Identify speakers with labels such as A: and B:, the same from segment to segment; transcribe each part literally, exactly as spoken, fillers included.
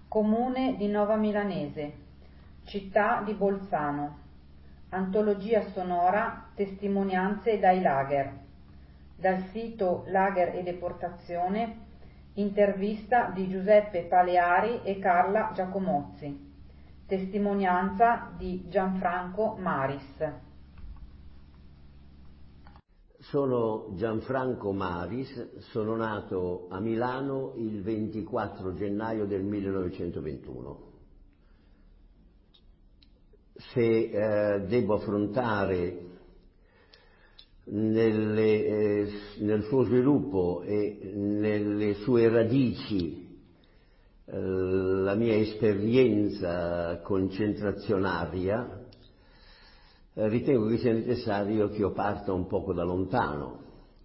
A: Comune di Nova Milanese, città di Bolzano, antologia sonora Testimonianze dai lager, dal sito Lager e Deportazione, intervista di Giuseppe Paleari e Carla Giacomozzi, testimonianza di Gianfranco Maris.
B: Sono Gianfranco Maris, sono nato a Milano il ventiquattro gennaio del millenovecentoventuno. Se eh, devo affrontare nelle, eh, nel suo sviluppo e nelle sue radici eh, la mia esperienza concentrazionaria, ritengo che sia necessario che io parta un poco da lontano.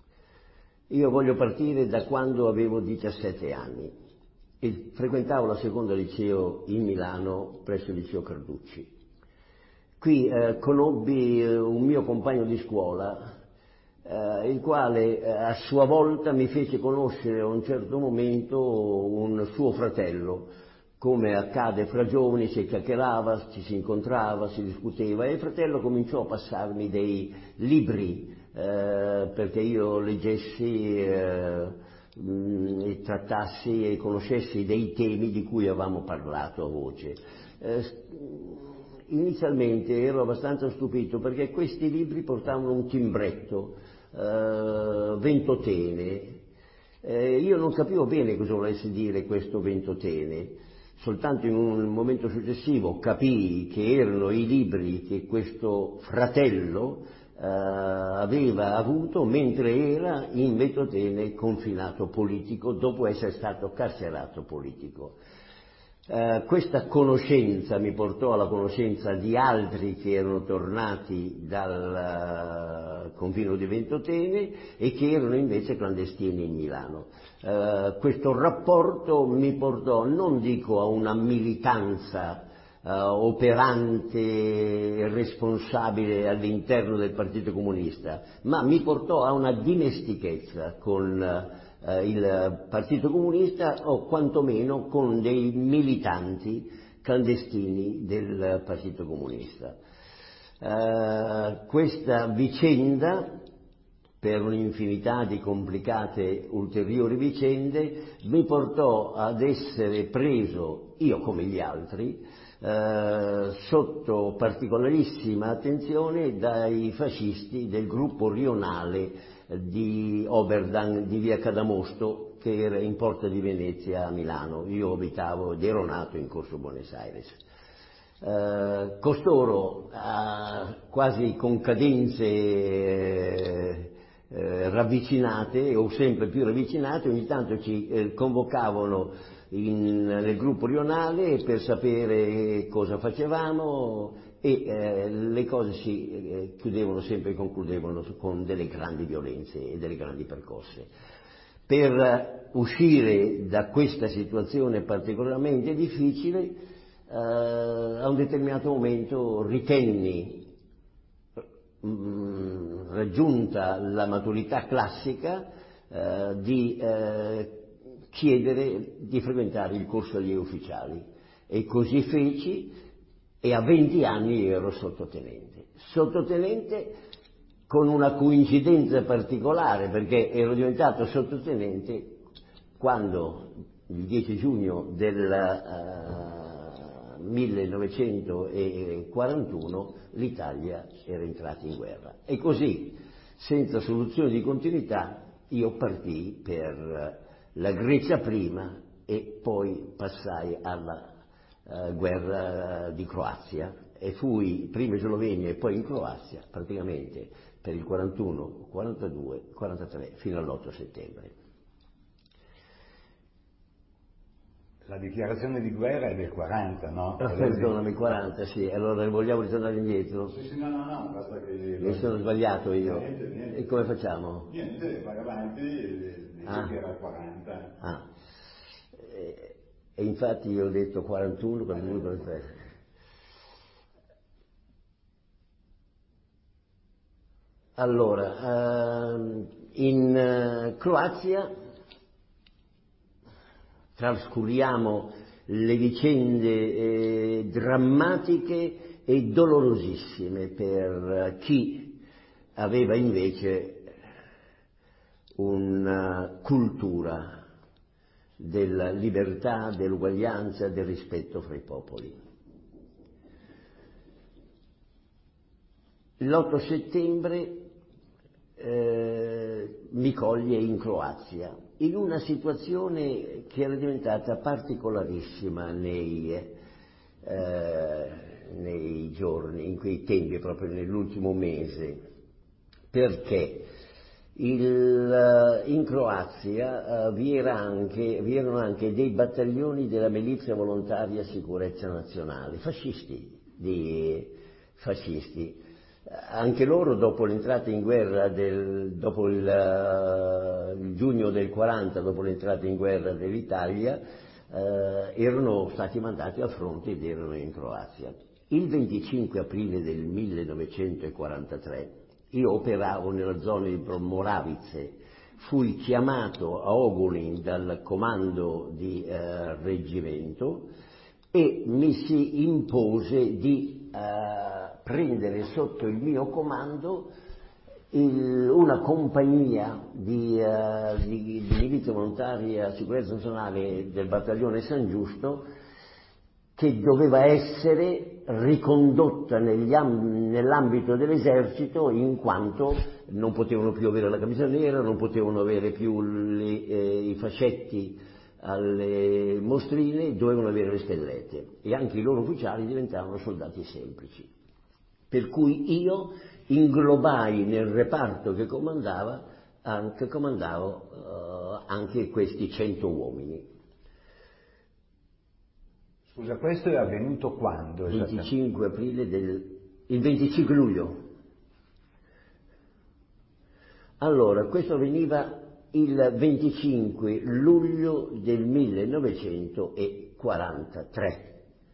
B: Io voglio partire da quando avevo diciassette anni e frequentavo la seconda liceo in Milano presso il liceo Carducci. Qui eh, conobbi eh, un mio compagno di scuola, eh, il quale eh, a sua volta mi fece conoscere a un certo momento un suo fratello. Come accade fra giovani, si chiacchierava, ci si incontrava, si discuteva e il fratello cominciò a passarmi dei libri eh, perché io leggessi eh, mh, e trattassi e conoscessi dei temi di cui avevamo parlato a voce. Eh, inizialmente ero abbastanza stupito perché questi libri portavano un timbretto eh, ventotene. Eh, io non capivo bene cosa volesse dire questo ventotene. Soltanto in un momento successivo capii che erano i libri che questo fratello eh, aveva avuto mentre era in ventotene confinato politico dopo essere stato carcerato politico. Eh, questa conoscenza mi portò alla conoscenza di altri che erano tornati dal uh, confino di Ventotene e che erano invece clandestini in Milano. Uh, questo rapporto mi portò, non dico a una militanza uh, operante e responsabile all'interno del Partito Comunista, ma mi portò a una dimestichezza con uh, Eh, il Partito Comunista o quantomeno con dei militanti clandestini del Partito Comunista. Eh, questa vicenda, per un'infinità di complicate ulteriori vicende, mi portò ad essere preso, io come gli altri, eh, sotto particolarissima attenzione dai fascisti del gruppo rionale di Oberdan di via Cadamosto, che era in Porta di Venezia a Milano. Io abitavo ed ero nato in Corso Buenos Aires. Eh, costoro, eh, quasi con cadenze eh, eh, ravvicinate o sempre più ravvicinate, ogni tanto ci eh, convocavano in, nel gruppo rionale per sapere cosa facevamo e eh, le cose si eh, chiudevano sempre e concludevano con delle grandi violenze e delle grandi percosse. Per uscire da questa situazione particolarmente difficile, eh, a un determinato momento ritenni, mh, raggiunta la maturità classica, eh, di eh, chiedere di frequentare il corso allievi ufficiali e così feci. E a venti anni ero sottotenente. Sottotenente con una coincidenza particolare, perché ero diventato sottotenente quando il dieci giugno del uh, millenovecentoquarantuno l'Italia era entrata in guerra. E così, senza soluzione di continuità, io partii per la Grecia prima e poi passai alla Uh, guerra di Croazia e fui prima in Slovenia e poi in Croazia praticamente per il quarantuno, quarantadue, quarantatré fino all'otto settembre.
C: La dichiarazione di guerra è del quaranta, no?
B: Oh, perdonami, quaranta, sì, allora vogliamo ritornare indietro?
C: Sì, sì, no, no, no, basta che...
B: Mi sono sbagliato io.
C: Niente, niente.
B: E come facciamo?
C: Niente, vai avanti e dici ah. che era il quaranta.
B: Ah. E... E infatti io ho detto quarantuno, quarantadue, quarantatré. Allora, uh, in uh, Croazia trascuriamo le vicende eh, drammatiche e dolorosissime per chi aveva invece una cultura della libertà, dell'uguaglianza, del rispetto fra i popoli. L'otto settembre eh, mi coglie in Croazia, in una situazione che era diventata particolarissima nei, eh, nei giorni, in quei tempi, proprio nell'ultimo mese, perché il, in Croazia uh, vi, era anche, vi erano anche dei battaglioni della milizia volontaria sicurezza nazionale, fascisti, di fascisti. Anche loro dopo l'entrata in guerra, del, dopo il, uh, il giugno del quaranta, dopo l'entrata in guerra dell'Italia, uh, erano stati mandati al fronte ed erano in Croazia. Il venticinque aprile del millenovecentoquarantatré io operavo nella zona di Moravice, fui chiamato a Ogulin dal comando di uh, reggimento e mi si impose di uh, prendere sotto il mio comando il, una compagnia di, uh, di, di milizia volontaria sicurezza nazionale del battaglione San Giusto, che doveva essere ricondotta negli am- nell'ambito dell'esercito, in quanto non potevano più avere la camicia nera, non potevano avere più le, eh, i fascetti alle mostrine, dovevano avere le stellette, e anche i loro ufficiali diventavano soldati semplici. Per cui io inglobai nel reparto che comandava, anche, comandavo uh, anche questi cento uomini.
C: Scusa, questo è avvenuto quando?
B: venticinque aprile del... il venticinque luglio. Allora, questo avveniva il venticinque luglio del millenovecentoquarantatré.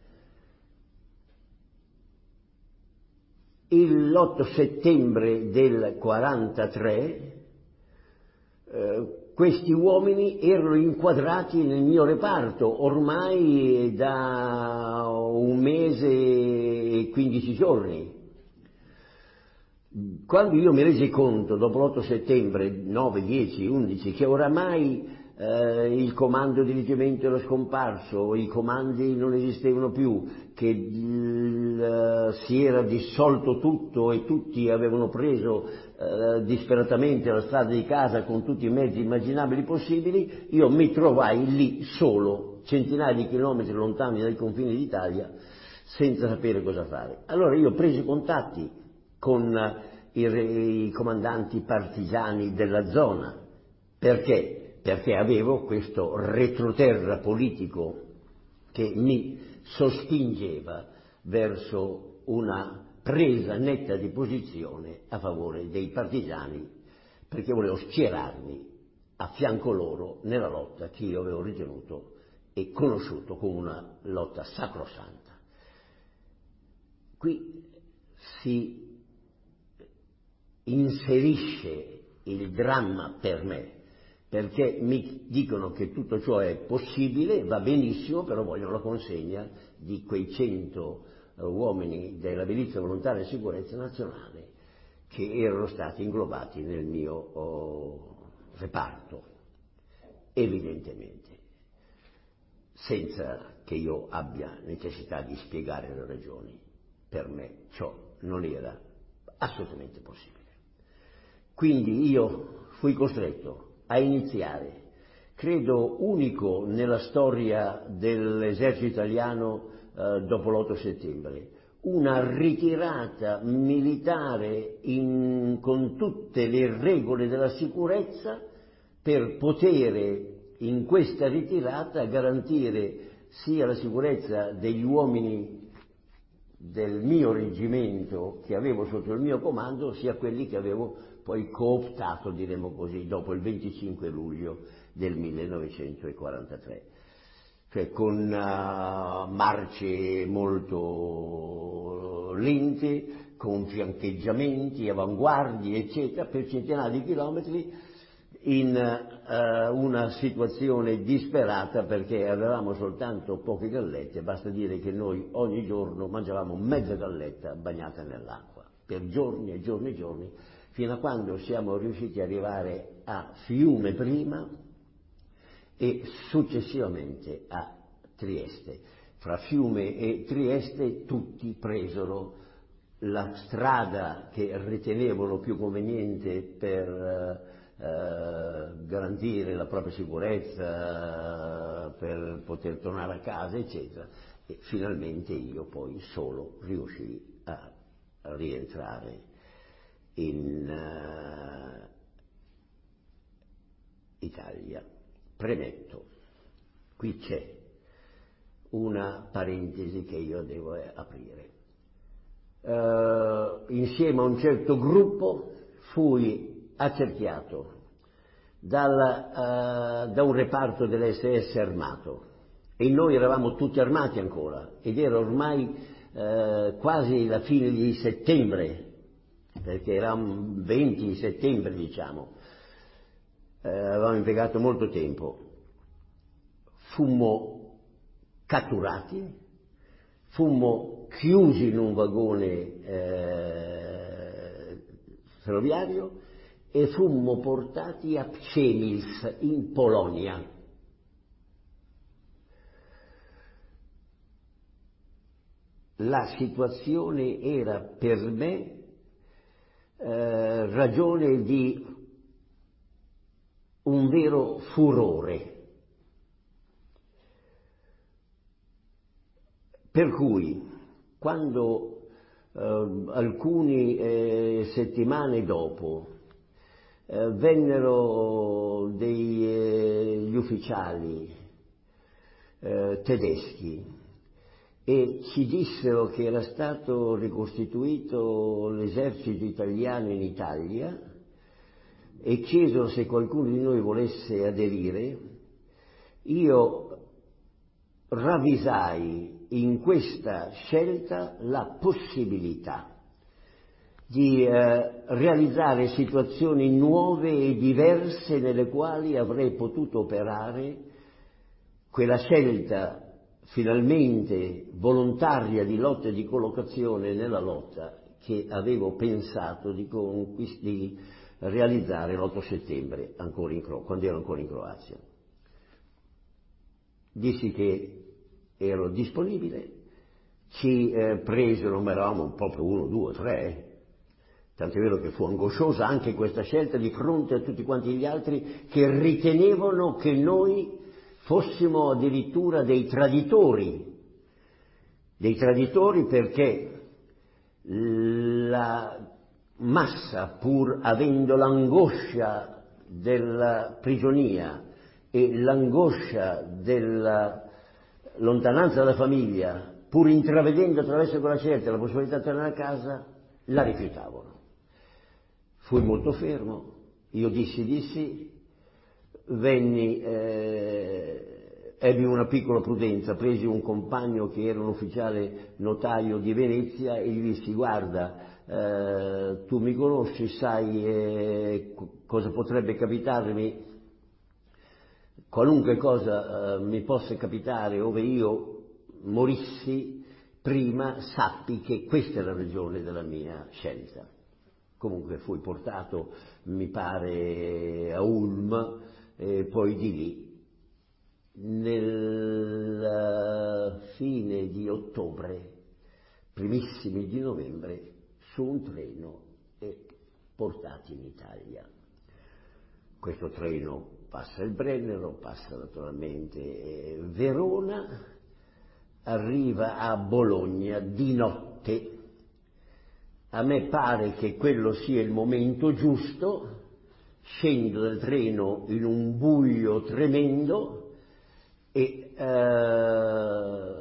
B: L'otto settembre del quarantatré eh, questi uomini erano inquadrati nel mio reparto ormai da un mese e quindici giorni. Quando io mi resi conto, dopo l'otto settembre, nove, dieci, undici, che oramai eh, il comando di reggimento era scomparso, i comandi non esistevano più, che il, si era dissolto tutto e tutti avevano preso eh, disperatamente la strada di casa con tutti i mezzi immaginabili possibili, io mi trovai lì solo, centinaia di chilometri lontani dai confini d'Italia, senza sapere cosa fare. Allora io presi contatti con i, i comandanti partigiani della zona. Perché? Perché avevo questo retroterra politico che mi sospingeva verso una presa netta di posizione a favore dei partigiani, perché volevo schierarmi a fianco loro nella lotta che io avevo ritenuto e conosciuto come una lotta sacrosanta. Qui si inserisce il dramma per me, perché mi dicono che tutto ciò è possibile, va benissimo, però vogliono la consegna di quei cento uh, uomini della milizia volontaria di sicurezza nazionale che erano stati inglobati nel mio oh, reparto, evidentemente, senza che io abbia necessità di spiegare le ragioni. Per me ciò non era assolutamente possibile. Quindi io fui costretto a iniziare, credo unico nella storia dell'esercito italiano eh, dopo l'otto settembre, una ritirata militare in, con tutte le regole della sicurezza, per poter in questa ritirata garantire sia la sicurezza degli uomini del mio reggimento che avevo sotto il mio comando, sia quelli che avevo poi cooptato, diremo così, dopo il venticinque luglio del millenovecentoquarantatré, cioè con uh, marce molto lente, con fiancheggiamenti, avanguardie, eccetera, per centinaia di chilometri, in uh, una situazione disperata perché avevamo soltanto poche gallette, basta dire che noi ogni giorno mangiavamo mezza galletta bagnata nell'acqua, per giorni e giorni e giorni, fino a quando siamo riusciti ad arrivare a Fiume prima e successivamente a Trieste. Fra Fiume e Trieste tutti presero la strada che ritenevano più conveniente per eh, garantire la propria sicurezza, per poter tornare a casa, eccetera. E finalmente io poi solo riuscii a rientrare in uh, Italia. Premetto, qui c'è una parentesi che io devo aprire. Uh, insieme a un certo gruppo fui accerchiato dal, uh, da un reparto dell'esse esse armato e noi eravamo tutti armati ancora ed era ormai uh, quasi la fine di settembre, perché era un venti settembre diciamo, uh, avevamo impiegato molto tempo. Fummo catturati, fummo chiusi in un vagone eh, ferroviario e fummo portati a Przemyśl in Polonia. La situazione era per me eh, ragione di un vero furore. Per cui, quando eh, alcune eh, settimane dopo eh, vennero degli eh, ufficiali eh, tedeschi e ci dissero che era stato ricostituito l'esercito italiano in Italia e chiesero se qualcuno di noi volesse aderire, io ravvisai in questa scelta la possibilità di eh, realizzare situazioni nuove e diverse nelle quali avrei potuto operare quella scelta finalmente volontaria di lotta e di collocazione nella lotta che avevo pensato di, conquist- di realizzare l'otto settembre ancora in Cro- quando ero ancora in Croazia. Dissi che ero disponibile, ci eh, presero, ma eravamo proprio uno, due, tre, tant'è vero che fu angosciosa anche questa scelta di fronte a tutti quanti gli altri che ritenevano che noi fossimo addirittura dei traditori, dei traditori perché la massa, pur avendo l'angoscia della prigionia e l'angoscia della lontananza dalla famiglia, pur intravedendo attraverso quella scelta la possibilità di tornare a casa, la rifiutavano. Fui molto fermo, io dissi dissi, venni, eh, ebbi una piccola prudenza, presi un compagno che era un ufficiale notaio di Venezia e gli dissi: guarda, eh, tu mi conosci, sai eh, cosa potrebbe capitarmi, qualunque cosa eh, mi possa capitare ove io morissi, prima sappi che questa è la ragione della mia scelta. Comunque fui portato, mi pare, a Ulm e poi di lì, nella fine di ottobre, primissimi di novembre, su un treno e portati in Italia. Questo treno passa il Brennero, passa naturalmente Verona, arriva a Bologna di notte. A me pare che quello sia il momento giusto, scendo dal treno in un buio tremendo e eh,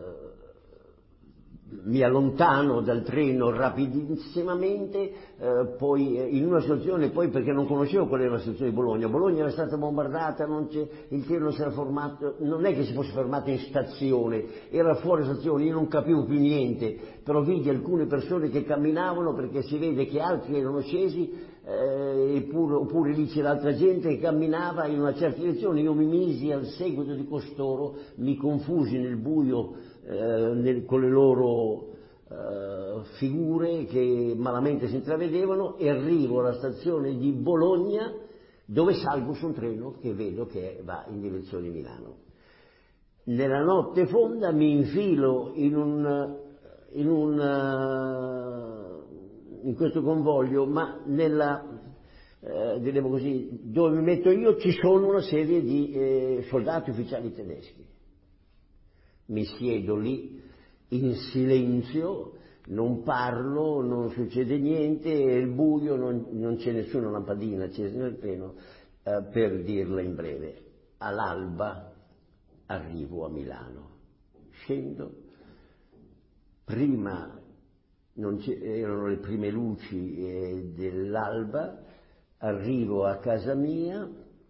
B: mi allontano dal treno rapidissimamente, eh, poi eh, in una situazione, poi perché non conoscevo qual era la situazione di Bologna. Bologna era stata bombardata, non c'è, il treno non si era fermato, non è che si fosse fermato in stazione, era fuori stazione, io non capivo più niente, però vidi alcune persone che camminavano perché si vede che altri erano scesi, eh, eppure, oppure lì c'era altra gente che camminava in una certa direzione, io mi misi al seguito di costoro, mi confusi nel buio eh, nel, con le loro eh, figure che malamente si intravedevano, e arrivo alla stazione di Bologna, dove salgo su un treno che vedo che va in direzione Milano. Nella notte fonda mi infilo in un, in, un, in questo convoglio, ma nella, eh, diremo così, dove mi metto io ci sono una serie di eh, soldati ufficiali tedeschi. Mi siedo lì in silenzio, non parlo, non succede niente, è il buio, non, non c'è nessuna lampadina accesa nel treno, eh, per dirla in breve. All'alba arrivo a Milano, scendo, prima non erano le prime luci eh, dell'alba, arrivo a casa mia,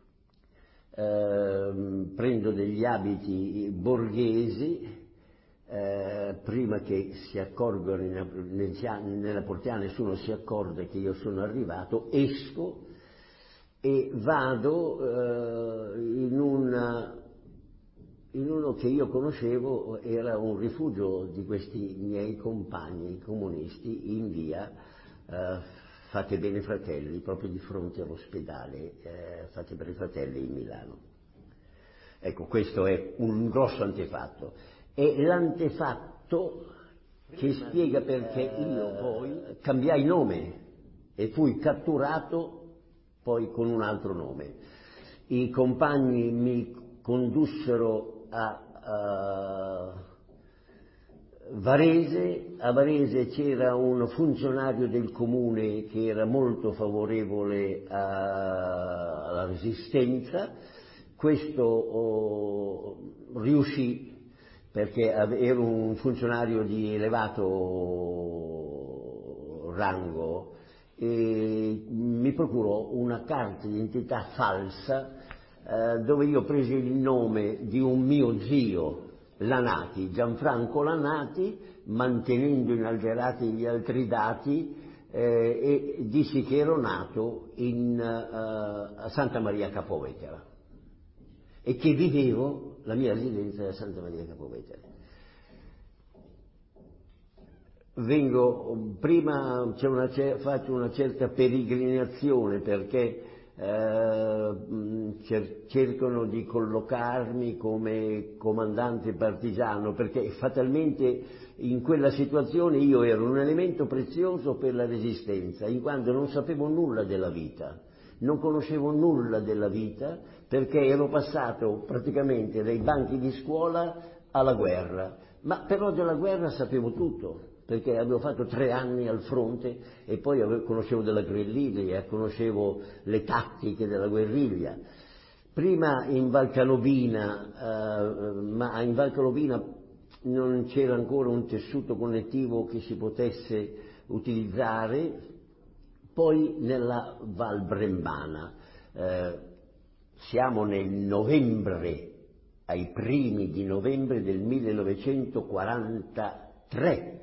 B: eh, prendo degli abiti borghesi, eh, prima che si accorgano nella portiera, nessuno si accorge che io sono arrivato, esco e vado eh, in una in uno che io conoscevo, era un rifugio di questi miei compagni comunisti in via eh, Fate Bene Fratelli, proprio di fronte all'ospedale eh, Fate Bene Fratelli in Milano. Ecco, questo è un grosso antefatto. E l'antefatto che spiega perché io poi cambiai nome e fui catturato poi con un altro nome. I compagni mi condussero a, a Varese. A Varese c'era un funzionario del comune che era molto favorevole a, alla resistenza. Questo oh, riuscì, perché ero un funzionario di elevato rango, e mi procurò una carta d'identità falsa eh, dove io presi il nome di un mio zio, Lanati, Gianfranco Lanati, mantenendo inalterati gli altri dati, eh, e dissi che ero nato in, uh, a Santa Maria Capovetera e che vivevo, la mia residenza è a Santa Maria Capovetera. Vengo, prima c'è una, faccio una certa peregrinazione perché eh, cercano di collocarmi come comandante partigiano, perché fatalmente in quella situazione io ero un elemento prezioso per la resistenza, in quanto non sapevo nulla della vita, non conoscevo nulla della vita, perché ero passato praticamente dai banchi di scuola alla guerra, ma però della guerra sapevo tutto, perché avevo fatto tre anni al fronte e poi avevo, conoscevo della guerriglia, conoscevo le tattiche della guerriglia. Prima in Val Canovina, eh, ma in Val Canovina non c'era ancora un tessuto connettivo che si potesse utilizzare, poi nella Val Brembana. Eh, siamo nel novembre, ai primi di novembre del millenovecentoquarantatré.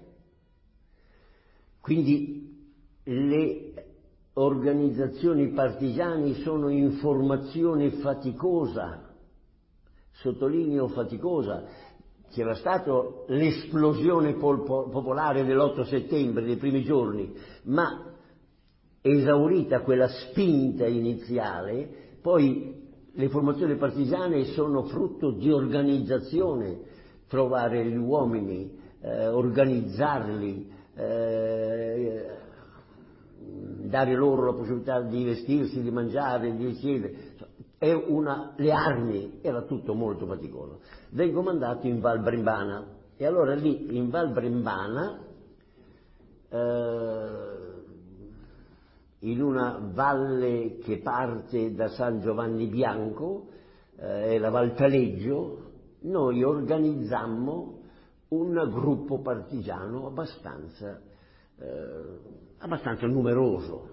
B: Quindi le organizzazioni partigiane sono in formazione faticosa, sottolineo faticosa. C'era stata l'esplosione popolare dell'otto settembre, dei primi giorni, ma esaurita quella spinta iniziale, poi le formazioni partigiane sono frutto di organizzazione, trovare gli uomini, eh, organizzarli, Eh, dare loro la possibilità di vestirsi, di mangiare, di risiedere, è una, le armi, era tutto molto faticoso. Vengo mandato in Val Brembana e allora lì in Val Brembana, eh, in una valle che parte da San Giovanni Bianco, eh, è la Val Taleggio, noi organizzammo un gruppo partigiano abbastanza, eh, abbastanza numeroso,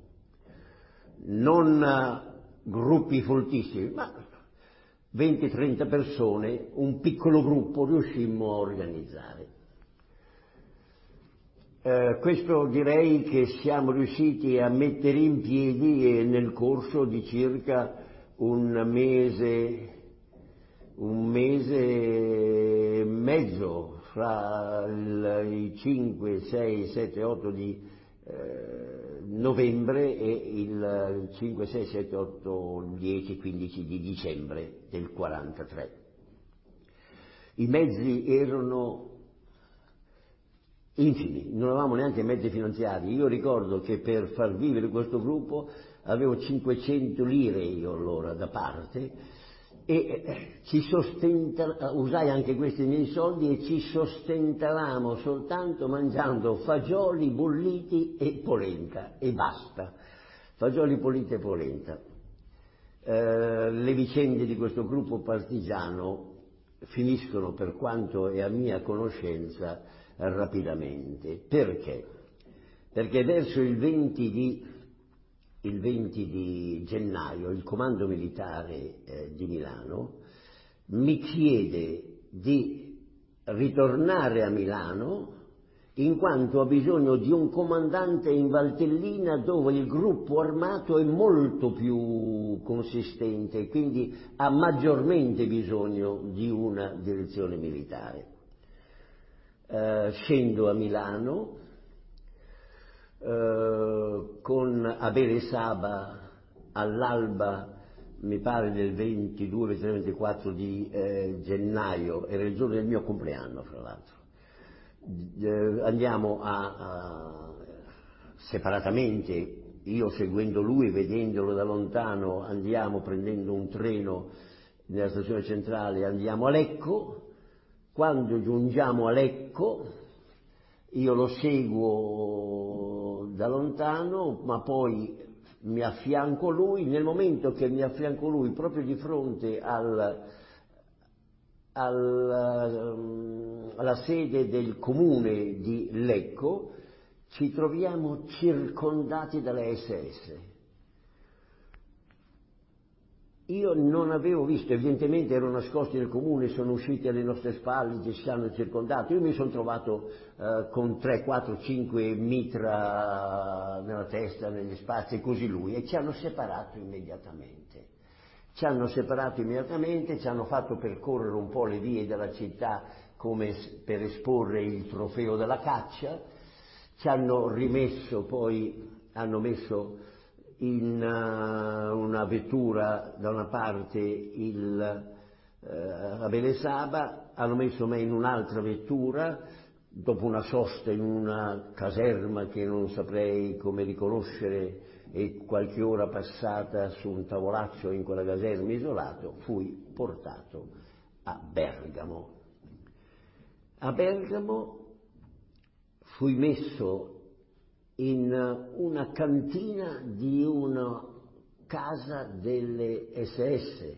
B: non uh, gruppi foltissimi, ma venti trenta persone, un piccolo gruppo riuscimmo a organizzare. Eh, questo direi che siamo riusciti a mettere in piedi nel corso di circa un mese, un mese e mezzo, fra il, i cinque, sei, sette, otto di eh, novembre e il cinque, sei, sette, otto, dieci, quindici di dicembre del quarantatré. I mezzi erano infimi, non avevamo neanche mezzi finanziari. Io ricordo che per far vivere questo gruppo avevo cinquecento lire io allora da parte e ci sostenta, usai anche questi miei soldi e ci sostentavamo soltanto mangiando fagioli bolliti e polenta e basta, fagioli bolliti e polenta. Eh, le vicende di questo gruppo partigiano finiscono, per quanto è a mia conoscenza, rapidamente. Perché? Perché verso il venti di, il venti di gennaio il comando militare eh, di Milano mi chiede di ritornare a Milano in quanto ha bisogno di un comandante in Valtellina dove il gruppo armato è molto più consistente, quindi ha maggiormente bisogno di una direzione militare. Uh, scendo a Milano uh, con Abele Saba all'alba, mi pare del ventidue, ventitré, ventiquattro di eh, gennaio, era il giorno del mio compleanno fra l'altro. Uh, andiamo a, a separatamente, io seguendo lui, vedendolo da lontano, andiamo prendendo un treno nella stazione centrale, andiamo a Lecco. Quando giungiamo a Lecco io lo seguo da lontano, ma poi mi affianco lui. Nel momento che mi affianco lui, proprio di fronte al, al, alla sede del comune di Lecco, ci troviamo circondati dalle esse esse. Io non avevo visto, evidentemente ero nascosti nel comune, sono usciti alle nostre spalle, ci hanno circondato. Io mi sono trovato eh, con tre, quattro, cinque mitra nella testa, negli spazi, e così lui, e ci hanno separato immediatamente. Ci hanno separato immediatamente, ci hanno fatto percorrere un po' le vie della città come per esporre il trofeo della caccia, ci hanno rimesso poi, hanno messo in uh, una vettura da una parte il uh, Abele Saba, hanno messo me in un'altra vettura, dopo una sosta in una caserma che non saprei come riconoscere e qualche ora passata su un tavolaccio in quella caserma isolato, fui portato a Bergamo. A Bergamo fui messo in una cantina di una casa delle esse esse.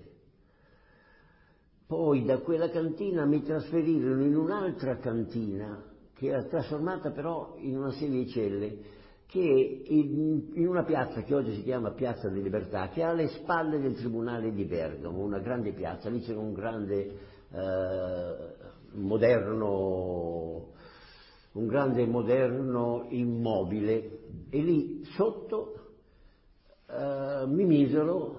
B: Poi da quella cantina mi trasferirono in un'altra cantina che era trasformata però in una serie di celle, che in, in una piazza che oggi si chiama Piazza di Libertà, che è alle spalle del Tribunale di Bergamo, una grande piazza. Lì c'era un grande eh, moderno un grande moderno immobile, e lì sotto eh, mi misero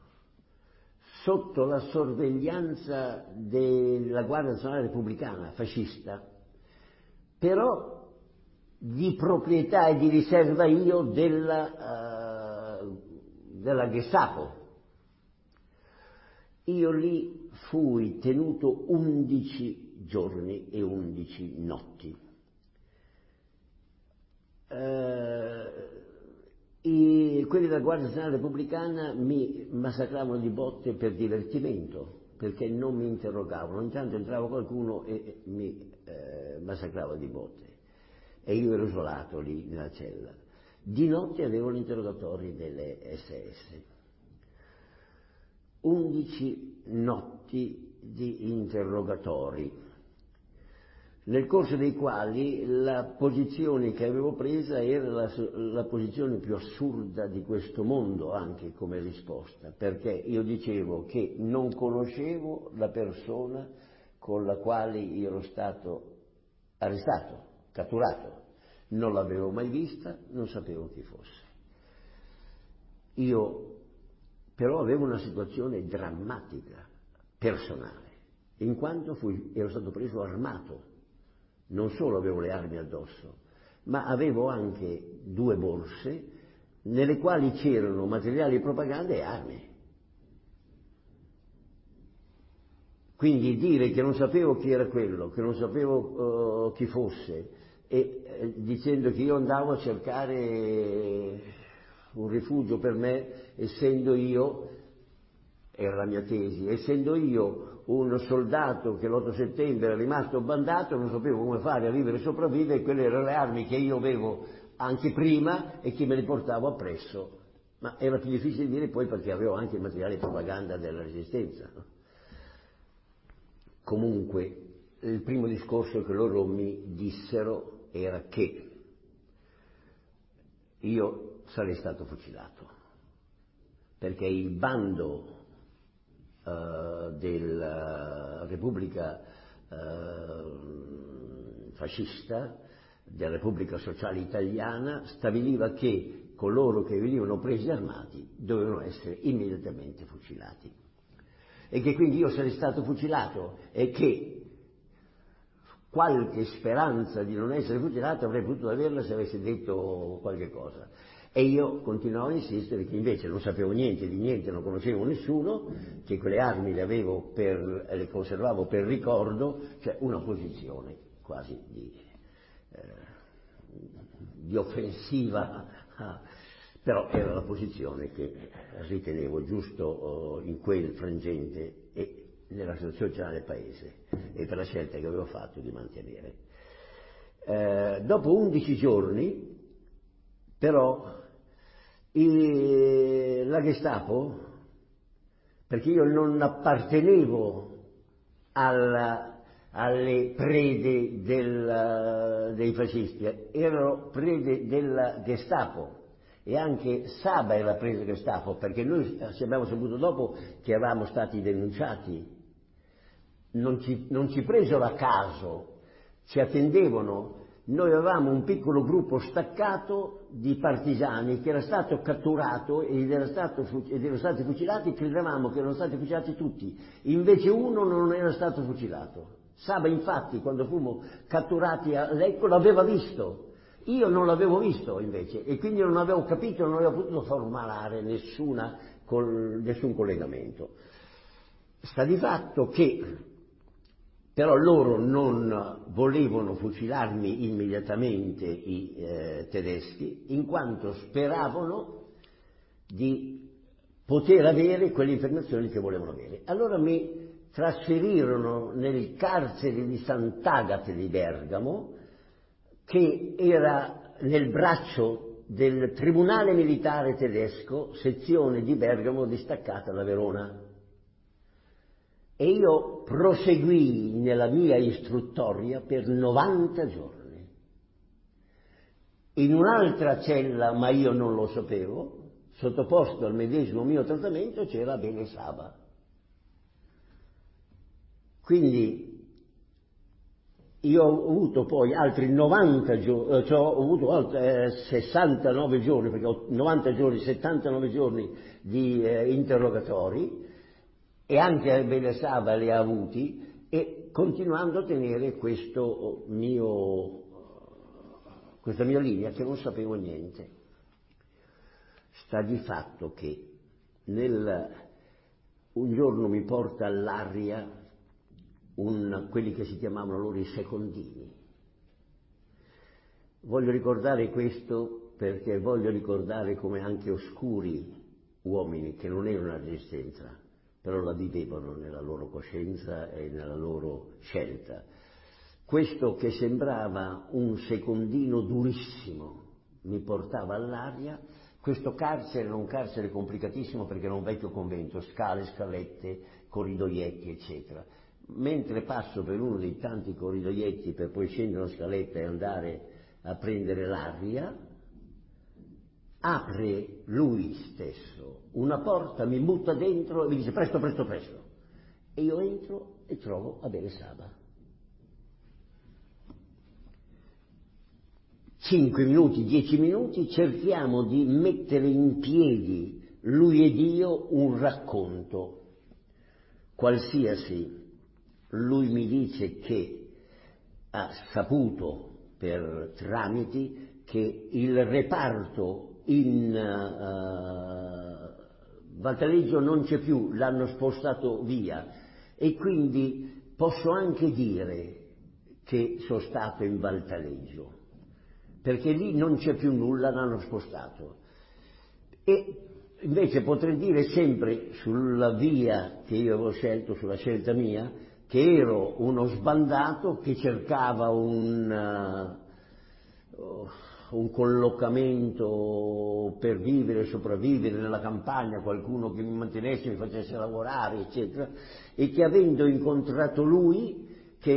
B: sotto la sorveglianza della Guardia Nazionale Repubblicana fascista, però di proprietà e di riserva io della, uh, della Gestapo. Io lì fui tenuto undici giorni e undici notti. Uh, i, quelli della Guardia Nazionale Repubblicana mi massacravano di botte per divertimento, perché non mi interrogavano. Ogni tanto entrava qualcuno e, e mi eh, massacrava di botte, e io ero isolato lì nella cella. Di notte avevo gli interrogatori delle esse esse. Undici notti di interrogatori, nel corso dei quali la posizione che avevo presa era la, la posizione più assurda di questo mondo, anche come risposta, perché io dicevo che non conoscevo la persona con la quale io ero stato arrestato, catturato, non l'avevo mai vista, non sapevo chi fosse. Io però avevo una situazione drammatica, personale, in quanto fui, ero stato preso armato. Non solo avevo le armi addosso, ma avevo anche due borse nelle quali c'erano materiali di propaganda e armi. Quindi dire che non sapevo chi era quello, che non sapevo uh, chi fosse, e eh, dicendo che io andavo a cercare un rifugio per me, essendo io, era la mia tesi, essendo io un soldato che l'otto settembre è rimasto bandato, non sapevo come fare a vivere e sopravvivere, e quelle erano le armi che io avevo anche prima e che me le portavo appresso. Ma era più difficile di dire poi perché avevo anche il materiale di propaganda della Resistenza. Comunque, il primo discorso che loro mi dissero era che io sarei stato fucilato, perché il bando uh, della Repubblica uh, fascista, della Repubblica Sociale Italiana, stabiliva che coloro che venivano presi armati dovevano essere immediatamente fucilati, e che quindi io sarei stato fucilato, e che qualche speranza di non essere fucilato avrei potuto averla se avessi detto qualche cosa. E io continuavo a insistere che invece non sapevo niente di niente, non conoscevo nessuno, che quelle armi le avevo per, le conservavo per ricordo, cioè una posizione quasi di, eh, di offensiva, ah, però era la posizione che ritenevo giusto oh, in quel frangente e nella situazione generale del Paese, e per la scelta che avevo fatto di mantenere. Eh, dopo undici giorni, però, il, la Gestapo, perché io non appartenevo alla, alle prede del, dei fascisti, ero prede della Gestapo. E anche Saba era presa Gestapo, perché noi ci abbiamo saputo dopo che eravamo stati denunciati. Non ci, non ci presero a caso, ci attendevano. Noi avevamo un piccolo gruppo staccato di partigiani che era stato catturato ed era stato, ed erano stati fucilati. Credevamo che erano stati fucilati tutti, invece uno non era stato fucilato. Saba infatti, quando fummo catturati a Lecco, l'aveva visto. Io non l'avevo visto invece, e quindi non avevo capito, non avevo potuto formulare nessuna, col, nessun collegamento. Sta di fatto che però loro non volevano fucilarmi immediatamente i eh, tedeschi, in quanto speravano di poter avere quelle informazioni che volevano avere. Allora mi trasferirono nel carcere di Sant'Agata di Bergamo, che era nel braccio del Tribunale Militare Tedesco, sezione di Bergamo distaccata da Verona. E io proseguii nella mia istruttoria per novanta giorni. In un'altra cella, ma io non lo sapevo, sottoposto al medesimo mio trattamento, c'era Abele Saba. Quindi io ho avuto poi altri novanta giorni, cioè ho avuto altri eh, sessantanove giorni, perché ho novanta giorni, settantanove giorni di eh, interrogatori, e anche Abele Saba li ha avuti, e continuando a tenere questo mio, questa mia linea che non sapevo niente. Sta di fatto che nel, un giorno mi porta all'aria Un, quelli che si chiamavano loro i secondini. Voglio ricordare questo perché voglio ricordare come anche oscuri uomini che non erano una resistenza, però la vivevano nella loro coscienza e nella loro scelta. Questo che sembrava un secondino durissimo mi portava all'aria. Questo carcere era un carcere complicatissimo perché era un vecchio convento, scale, scalette, corridoietti, eccetera. Mentre passo per uno dei tanti corridoietti per poi scendere una scaletta e andare a prendere l'aria, apre lui stesso una porta, mi butta dentro e mi dice presto, presto, presto. E io entro e trovo Abele Saba. cinque minuti, dieci minuti, cerchiamo di mettere in piedi, lui ed io, un racconto qualsiasi. Lui mi dice che ha saputo per tramiti che il reparto in uh, Valtaleggio non c'è più, l'hanno spostato via, e quindi posso anche dire che sono stato in Valtaleggio, perché lì non c'è più nulla, l'hanno spostato. E invece potrei dire sempre sulla via che io avevo scelto, sulla scelta mia, che ero uno sbandato che cercava un, uh, un collocamento per vivere, sopravvivere nella campagna, qualcuno che mi mantenesse, mi facesse lavorare, eccetera, e che avendo incontrato lui, che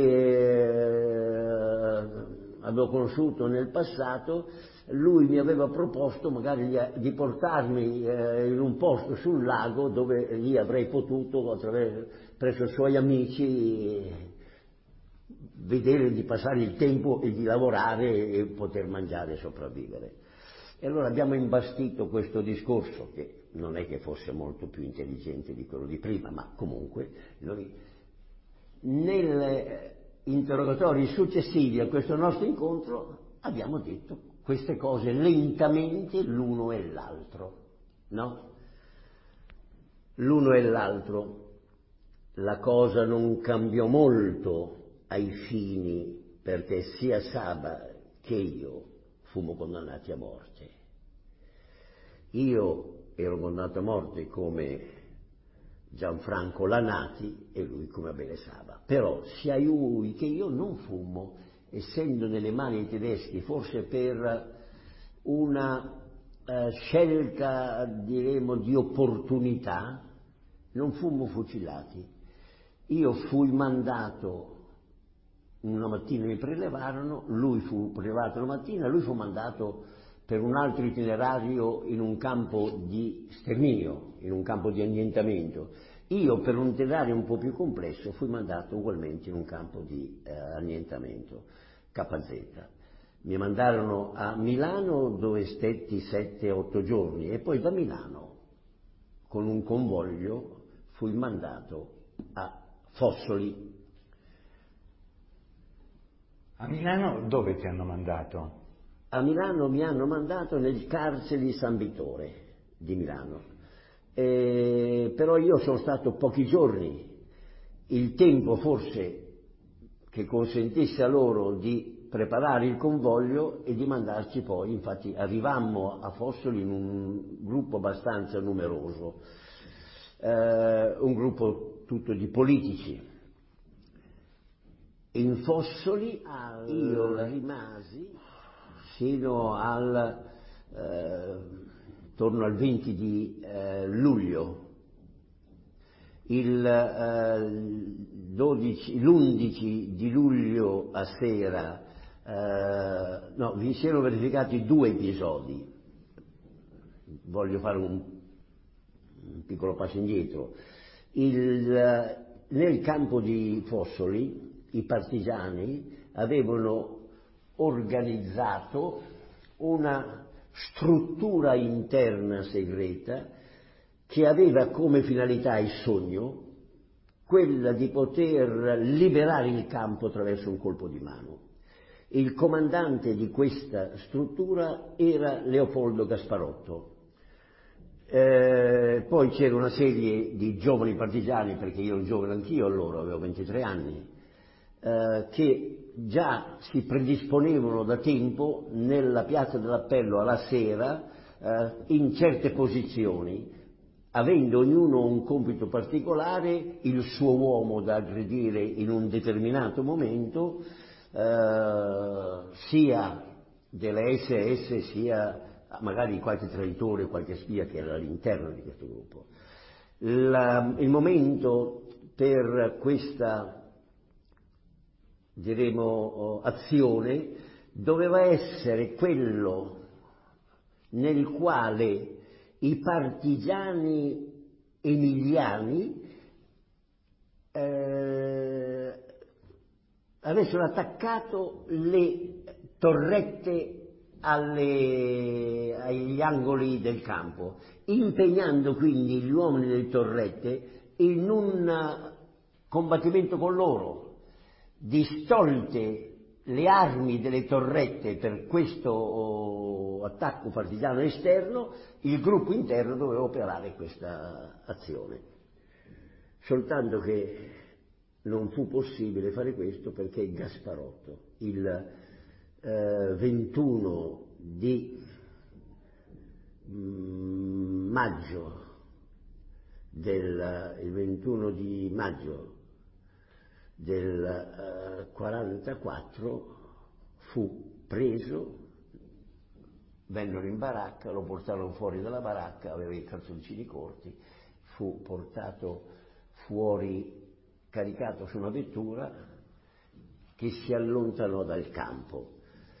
B: eh, avevo conosciuto nel passato, lui mi aveva proposto magari di portarmi eh, in un posto sul lago dove lì avrei potuto, attraverso, presso i suoi amici, vedere di passare il tempo e di lavorare e poter mangiare e sopravvivere. E allora abbiamo imbastito questo discorso, che non è che fosse molto più intelligente di quello di prima, ma comunque noi negli interrogatori successivi a questo nostro incontro abbiamo detto queste cose lentamente l'uno e l'altro, no? L'uno e l'altro. La cosa non cambiò molto ai fini, perché sia Saba che io fummo condannati a morte. Io ero condannato a morte come Gianfranco Lanati e lui come Abele Saba, però sia lui che io non fummo, essendo nelle mani dei tedeschi, forse per una eh, scelta, diremo, di opportunità, non fummo fucilati. Io fui mandato, una mattina mi prelevarono, lui fu prelevato la mattina, lui fu mandato per un altro itinerario in un campo di sterminio, in un campo di annientamento. Io, per un itinerario un po' più complesso, fui mandato ugualmente in un campo di eh, annientamento, K Z. Mi mandarono a Milano, dove stetti sette otto giorni, e poi da Milano, con un convoglio, fui mandato a Fossoli.
C: A Milano dove ti hanno mandato?
B: A Milano mi hanno mandato nel carcere di San Vittore di Milano, eh, però io sono stato pochi giorni, il tempo forse che consentisse a loro di preparare il convoglio e di mandarci poi. Infatti arrivammo a Fossoli in un gruppo abbastanza numeroso, eh, un gruppo tutto di politici. In Fossoli io rimasi fino al eh, torno al venti di eh, luglio. Il eh, dodici, l'undici di luglio a sera eh, no, vi si erano verificati due episodi. Voglio fare un, un piccolo passo indietro. Il, nel campo di Fossoli i partigiani avevano organizzato una struttura interna segreta che aveva come finalità e sogno quella di poter liberare il campo attraverso un colpo di mano. Il comandante di questa struttura era Leopoldo Gasparotto. Eh, poi c'era una serie di giovani partigiani, perché io ero giovane anch'io allora, avevo ventitré anni, eh, che già si predisponevano da tempo nella piazza dell'Appello alla sera eh, in certe posizioni, avendo ognuno un compito particolare, il suo uomo da aggredire in un determinato momento, eh, sia delle esse esse sia magari qualche traditore, qualche spia che era all'interno di questo gruppo. La, il momento per questa, diremo, azione doveva essere quello nel quale i partigiani emiliani eh, avessero attaccato le torrette alle, agli angoli del campo, impegnando quindi gli uomini delle torrette in un combattimento con loro. Distolte le armi delle torrette per questo attacco partigiano esterno, il gruppo interno doveva operare questa azione. Soltanto che non fu possibile fare questo perché Gasparotto il eh, ventuno di maggio del il ventuno di maggio del eh, quarantaquattro fu preso, vennero in baracca, lo portarono fuori dalla baracca, aveva i calzoncini corti, fu portato fuori, caricato su una vettura che si allontanò dal campo.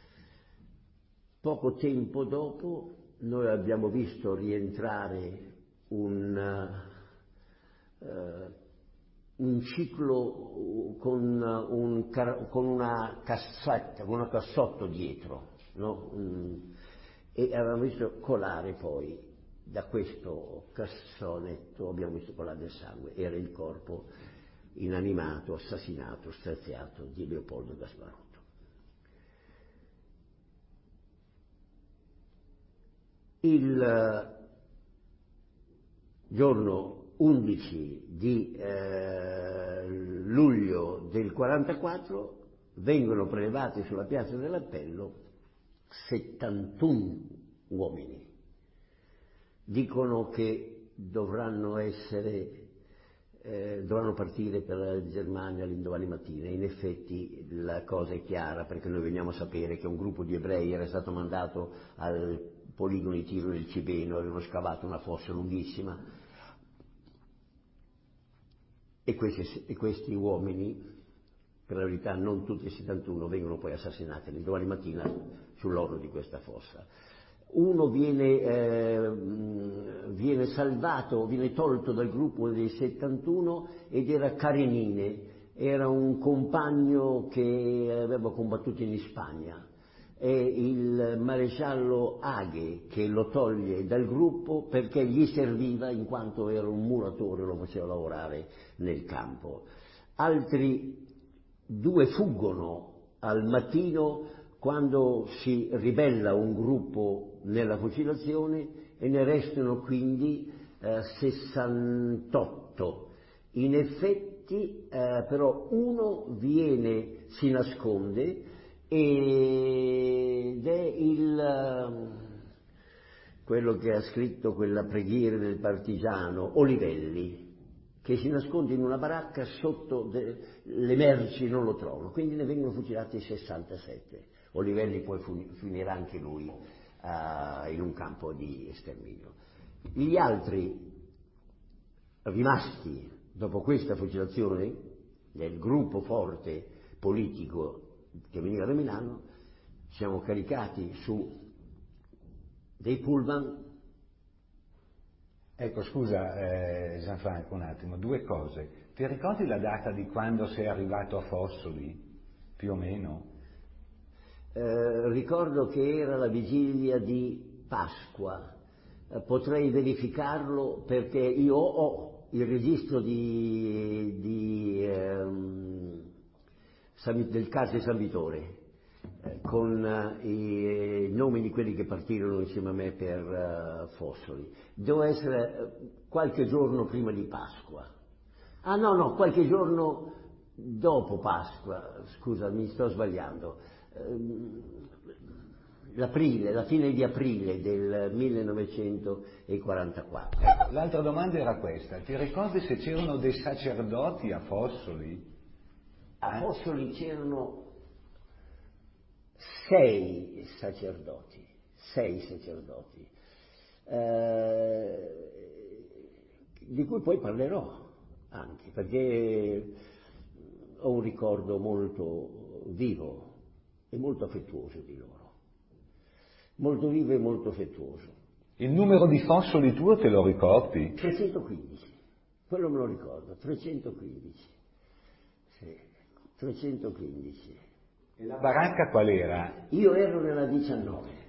B: Poco tempo dopo noi abbiamo visto rientrare un, uh, un ciclo con, un, con una cassetta, con una cassotto dietro, no? um, e avevamo visto colare poi da questo cassonetto, abbiamo visto colare del sangue, era il corpo inanimato, assassinato, straziato di Leopoldo Gasparotto. Il giorno undici di eh, luglio del quarantaquattro vengono prelevati sulla piazza dell'Appello settantuno uomini. Dicono che dovranno essere Eh, dovranno partire per la Germania l'indomani mattina. In effetti la cosa è chiara, perché noi veniamo a sapere che un gruppo di ebrei era stato mandato al poligono di tiro del Cibeno, avevano scavato una fossa lunghissima e questi, e questi uomini, per la verità non tutti i settantuno, vengono poi assassinati l'indomani mattina sull'orlo di questa fossa. Uno viene, eh, viene salvato, viene tolto dal gruppo dei settantuno ed era Karenine, era un compagno che aveva combattuto in Spagna. È il maresciallo Aghe che lo toglie dal gruppo perché gli serviva in quanto era un muratore, lo faceva lavorare nel campo. Altri due fuggono al mattino quando si ribella un gruppo nella fucilazione e ne restano quindi eh, sessantotto. In effetti eh, però uno viene, si nasconde ed è il, quello che ha scritto quella preghiera del partigiano, Olivelli, che si nasconde in una baracca sotto de, le merci, non lo trovano, quindi ne vengono fucilati sessantasette. Olivelli poi fu, finirà anche lui uh, in un campo di sterminio. Gli altri rimasti dopo questa fucilazione del gruppo forte politico che veniva da Milano, siamo caricati su dei pullman.
C: Ecco, scusa eh, Gianfranco, un attimo, due cose. Ti ricordi la data di quando sei arrivato a Fossoli, più o meno?
B: Eh, ricordo che era la vigilia di Pasqua, eh, potrei verificarlo perché io ho il registro di, di, ehm, del caso di San Vittore, eh, con eh, i nomi di quelli che partirono insieme a me per uh, Fossoli. Devo essere eh, qualche giorno prima di Pasqua. Ah no, no, qualche giorno dopo Pasqua, scusa, mi sto sbagliando. L'aprile, la fine di aprile del millenovecentoquarantaquattro.
C: L'altra domanda era questa: ti ricordi se c'erano dei sacerdoti a Fossoli?
B: A Fossoli c'erano sei sacerdoti, sei sacerdoti, eh, di cui poi parlerò anche, perché ho un ricordo molto vivo e molto affettuoso di loro, molto vivo e molto affettuoso.
C: Il numero di Fossoli tuo te lo ricordi?
B: trecentoquindici, quello me lo ricordo, trecentoquindici, sì, trecentoquindici.
C: E la baracca qual era?
B: Io ero nella diciannove.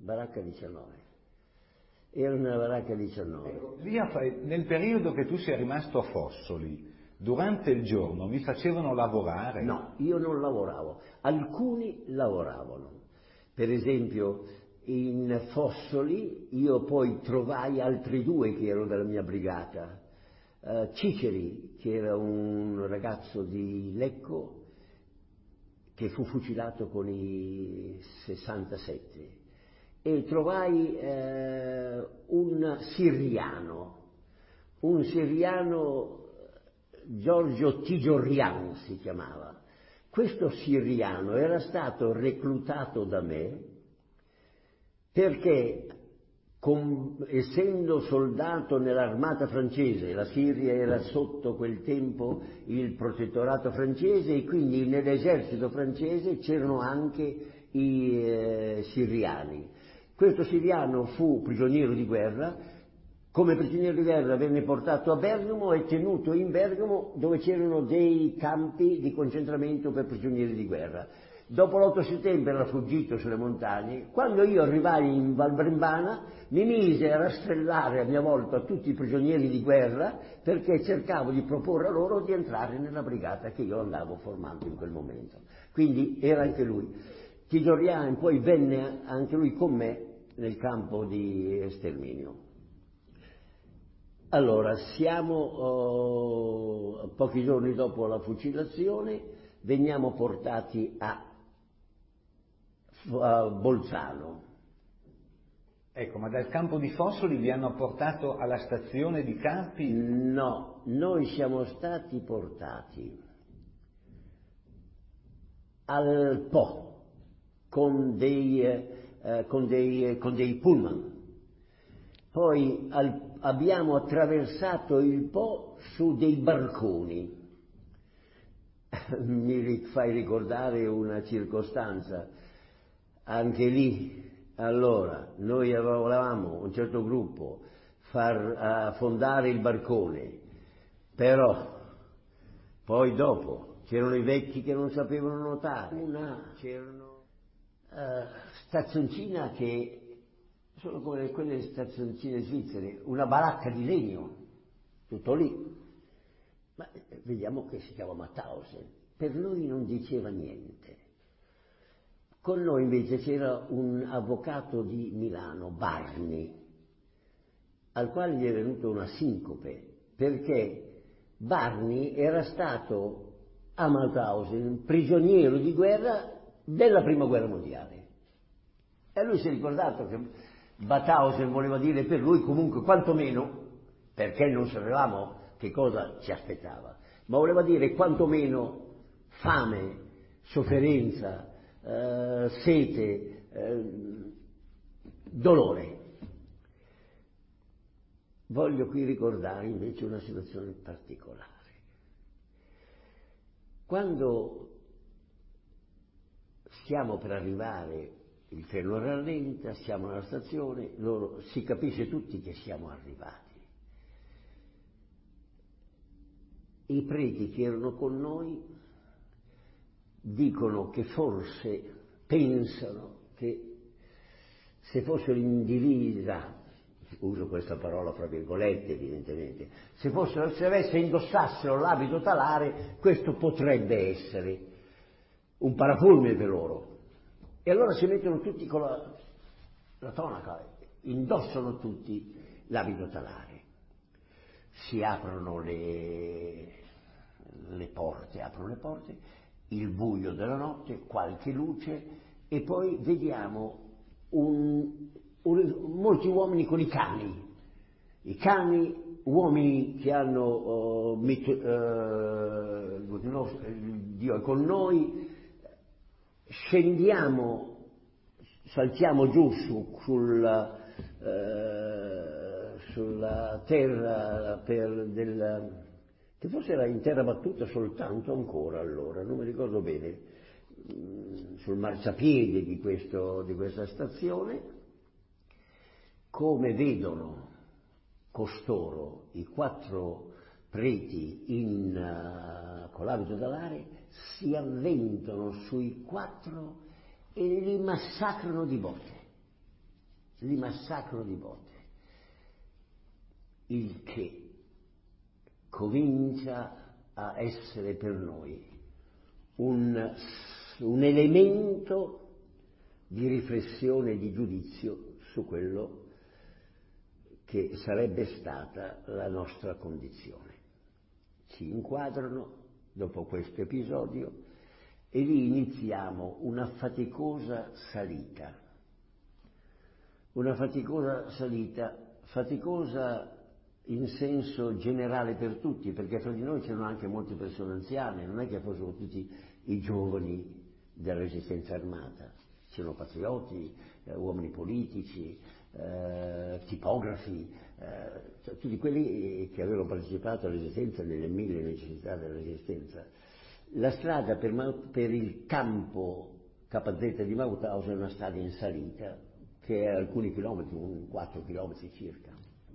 B: baracca diciannove. Era una baracca diciannove.
C: Ecco, lì a, nel periodo che tu sei rimasto a Fossoli, durante il giorno vi facevano lavorare?
B: No, io non lavoravo, alcuni lavoravano. Per esempio in Fossoli io poi trovai altri due che erano della mia brigata. Uh, Ciceri, che era un ragazzo di Lecco che fu fucilato con i sessantasette, e trovai uh, un siriano, un siriano, Giorgio Tigorrian si chiamava. Questo siriano era stato reclutato da me perché, con, essendo soldato nell'armata francese, la Siria era sotto quel tempo il protettorato francese e quindi nell'esercito francese c'erano anche i eh, siriani. Questo siriano fu prigioniero di guerra. Come prigioniero di guerra venne portato a Bergamo e tenuto in Bergamo, dove c'erano dei campi di concentramento per prigionieri di guerra. Dopo l'otto settembre era fuggito sulle montagne. Quando io arrivai in Val Brembana mi mise a rastrellare a mia volta tutti i prigionieri di guerra, perché cercavo di proporre a loro di entrare nella brigata che io andavo formando in quel momento. Quindi era anche lui. Tigorrian poi venne anche lui con me nel campo di sterminio. Allora, siamo oh, pochi giorni dopo la fucilazione, veniamo portati a, a Bolzano.
C: Ecco, ma dal campo di Fossoli vi hanno portato alla stazione di Carpi?
B: No, noi siamo stati portati al Po con dei, eh, con dei, con dei pullman. Poi al, abbiamo attraversato il Po su dei barconi. Mi fai ricordare una circostanza. Anche lì, allora, noi volevamo, un certo gruppo, far affondare il barcone, però poi dopo c'erano i vecchi che non sapevano nuotare. Una, c'erano uh, stazioncina che sono come quelle stazioncine svizzere, una baracca di legno, tutto lì. Ma vediamo che si chiama Mauthausen. Per noi non diceva niente. Con noi invece c'era un avvocato di Milano, Barni, al quale gli è venuta una sincope, perché Barni era stato a Mauthausen prigioniero di guerra della Prima Guerra Mondiale. E lui si è ricordato che Mauthausen voleva dire per lui comunque quantomeno, perché non sapevamo che cosa ci aspettava, ma voleva dire quantomeno fame, sofferenza, eh, sete, eh, dolore. Voglio qui ricordare invece una situazione particolare. Quando stiamo per arrivare, il treno rallenta, siamo alla stazione, loro, si capisce tutti che siamo arrivati. I preti che erano con noi dicono che forse pensano che se fossero in divisa, uso questa parola fra virgolette evidentemente, se fossero, se avesse indossassero l'abito talare, questo potrebbe essere un parafulmine per loro. E allora si mettono tutti con la, la tonaca, indossano tutti l'abito talare. Si aprono le, le porte, aprono le porte, il buio della notte, qualche luce, e poi vediamo un, un, molti uomini con i cani. I cani, uomini che hanno uh, mit, uh, no, Dio è con noi. Scendiamo, saltiamo giù su, sulla, eh, sulla terra per del, che forse era in terra battuta soltanto ancora allora, non mi ricordo bene, sul marciapiede di, questo, di questa stazione. Come vedono costoro, i quattro preti in, uh, con l'abito talare, si avventano sui quattro e li massacrano di botte. li massacro di botte, il che comincia a essere per noi un, un elemento di riflessione e di giudizio su quello che sarebbe stata la nostra condizione. Ci inquadrano dopo questo episodio e lì iniziamo una faticosa salita, una faticosa salita, faticosa in senso generale per tutti, perché fra di noi c'erano anche molte persone anziane, non è che fossero tutti i giovani della resistenza armata, c'erano patrioti, eh, uomini politici, eh, tipografi, eh, cioè, tutti quelli che avevano partecipato alla resistenza nelle mille necessità della resistenza. La strada per, per il campo K Z di Mauthausen è una strada in salita, che è a alcuni chilometri, un quattro chilometri circa.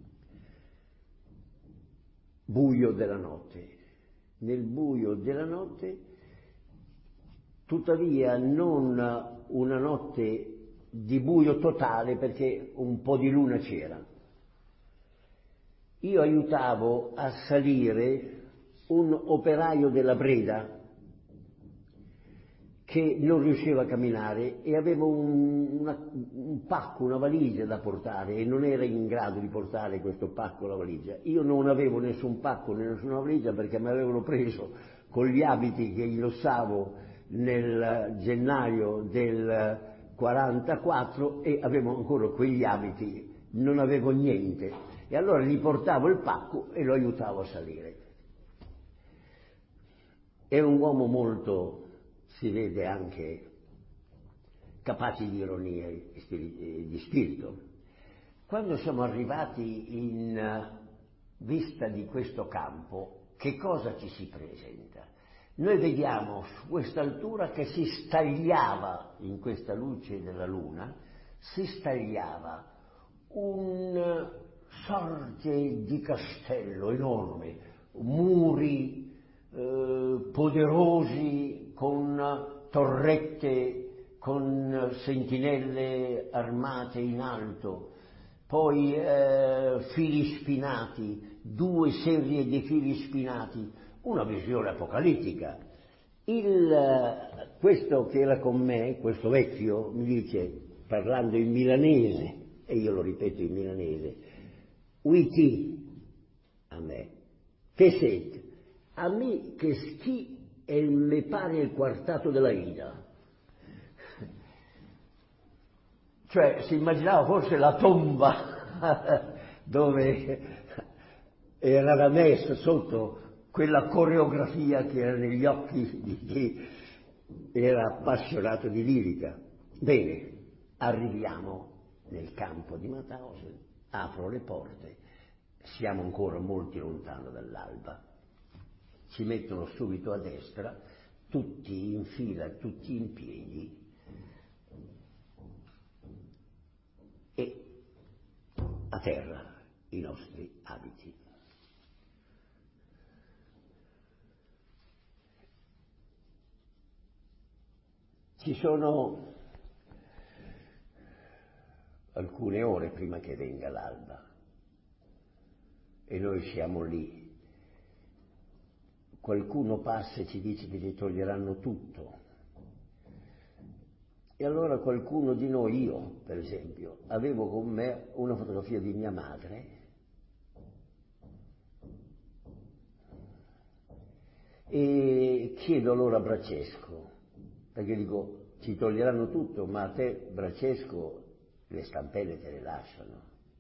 B: Buio della notte. Nel buio della notte, tuttavia non una notte di buio totale, perché un po' di luna c'era. Io aiutavo a salire un operaio della Breda che non riusciva a camminare e avevo un, una, un pacco, una valigia da portare e non era in grado di portare questo pacco, la valigia. Io non avevo nessun pacco né nessuna valigia perché mi avevano preso con gli abiti che indossavo nel gennaio del quarantaquattro e avevo ancora quegli abiti, non avevo niente. E allora gli portavo il pacco e lo aiutavo a salire. È un uomo molto, si vede anche, capace di ironia e di spirito. Quando siamo arrivati in vista di questo campo, che cosa ci si presenta? Noi vediamo su questa altura che si stagliava, in questa luce della luna, si stagliava un sorte di castello enorme, muri eh, poderosi con torrette, con sentinelle armate in alto, poi eh, fili spinati, due serie di fili spinati, una visione apocalittica. Il, questo che era con me, questo vecchio, mi dice, parlando in milanese, e io lo ripeto in milanese, uiti a me, che siete? A me che schi e me pare il quartato della Ida. Cioè si immaginava forse la tomba dove era Radames sotto quella coreografia che era negli occhi di chi era appassionato di lirica. Bene, arriviamo nel campo di Mauthausen, apro le porte, siamo ancora molti lontano dall'alba, ci mettono subito a destra, tutti in fila, tutti in piedi, e a terra i nostri abiti. Ci sono alcune ore prima che venga l'alba e noi siamo lì. Qualcuno passa e ci dice che ci toglieranno tutto. E allora qualcuno di noi, io per esempio, avevo con me una fotografia di mia madre e chiedo allora a Bracesco, perché dico, ci toglieranno tutto, ma a te, Bracesco, le stampelle te le lasciano.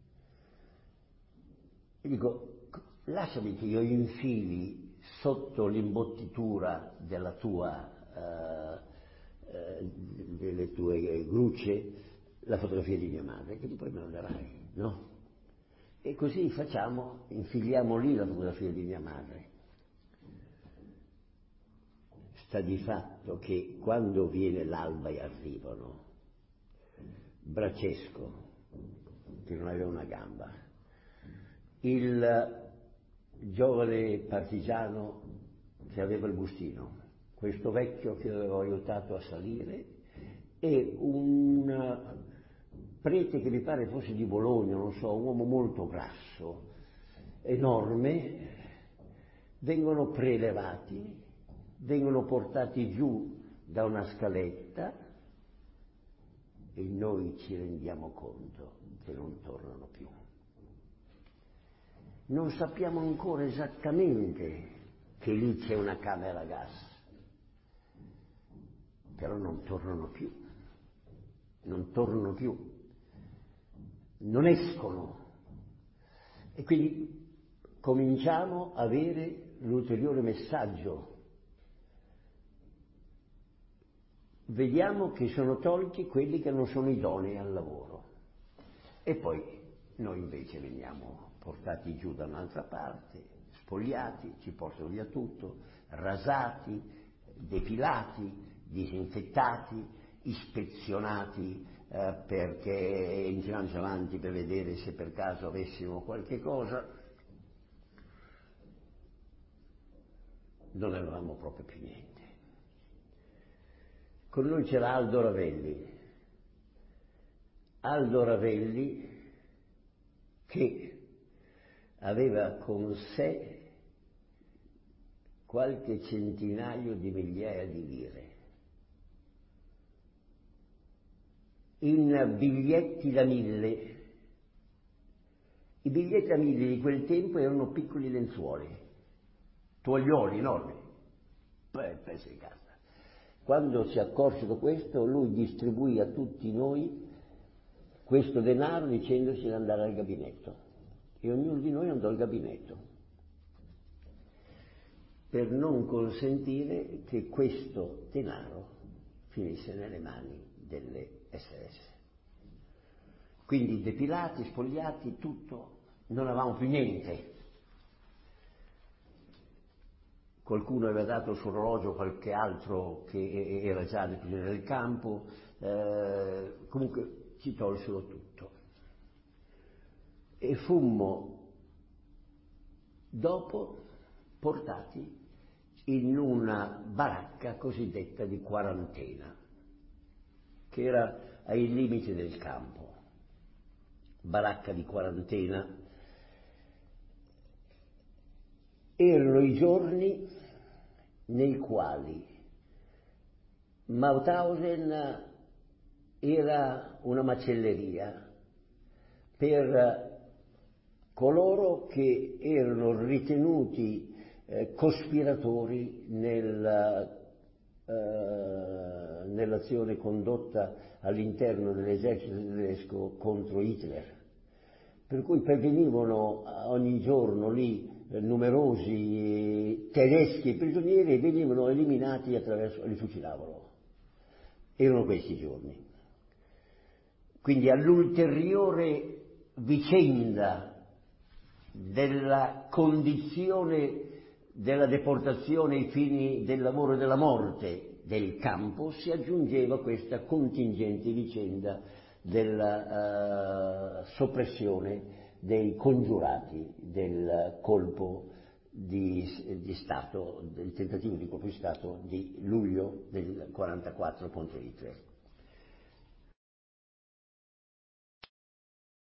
B: E dico, lasciami che io infili sotto l'imbottitura della tua, eh, eh, delle tue grucce, la fotografia di mia madre, che tu poi me la darai, no? E così facciamo, infiliamo lì la fotografia di mia madre. Sta di fatto che quando viene l'alba e arrivano, Bracesco, che non aveva una gamba, il giovane partigiano che aveva il bustino, questo vecchio che avevo aiutato a salire, e un prete che mi pare fosse di Bologna, non so, un uomo molto grasso, enorme, vengono prelevati, vengono portati giù da una scaletta e noi ci rendiamo conto che non tornano più. Non sappiamo ancora esattamente che lì c'è una camera a gas, però non tornano più, non tornano più, non escono. E quindi cominciamo a avere l'ulteriore messaggio. Vediamo che sono tolti quelli che non sono idonei al lavoro. E poi noi invece veniamo portati giù da un'altra parte, spogliati, ci portano via tutto, rasati, depilati, disinfettati, ispezionati eh, perché entriamo avanti per vedere se per caso avessimo qualche cosa. Non avevamo proprio più niente. Con noi c'era Aldo Ravelli. Aldo Ravelli che aveva con sé qualche centinaio di migliaia di lire in biglietti da mille. I biglietti da mille di quel tempo erano piccoli lenzuoli, tovaglioli enormi, pezzi di carta. Quando si accorse di questo, lui distribuì a tutti noi questo denaro dicendoci di andare al gabinetto, e ognuno di noi andò al gabinetto per non consentire che questo denaro finisse nelle mani delle S S. Quindi depilati, spogliati, tutto, non avevamo più niente. Qualcuno aveva dato il suo orologio, qualche altro che era già nel prigioniero del campo, eh, comunque ci tolsero tutto. E fummo dopo portati in una baracca cosiddetta di quarantena, che era ai limiti del campo. Baracca di quarantena. Erano i giorni nei quali Mauthausen era una macelleria per coloro che erano ritenuti eh, cospiratori nel, eh, nell'azione condotta all'interno dell'esercito tedesco contro Hitler. Per cui pervenivano ogni giorno lì eh, numerosi tedeschi prigionieri e venivano eliminati attraverso, li fucilavano. Erano questi i giorni. Quindi all'ulteriore vicenda della condizione della deportazione ai fini del lavoro e della morte del campo si aggiungeva questa contingente vicenda della uh, soppressione dei congiurati del colpo di, di Stato, del tentativo di colpo di Stato di luglio del quarantaquattro contro Hitler.